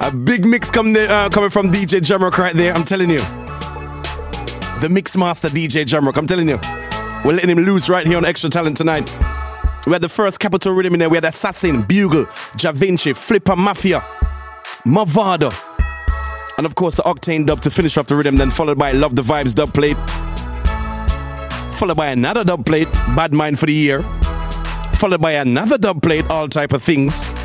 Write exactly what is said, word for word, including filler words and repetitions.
A big mix come there, uh, coming from D J Jamrock right there, I'm telling you. The mix master D J Jamrock, I'm telling you. We're letting him loose right here on Extra Talent tonight. We had the first Capital Rhythm in there. We had Assassin, Bugle, Ja Vinci, Flipper Mafia, Mavado. And of course the Octane dub to finish off the rhythm, then followed by Love the Vibes dub plate. Followed by another dub plate, Bad Mind for the Year. Followed by another dub plate, All Type of Things.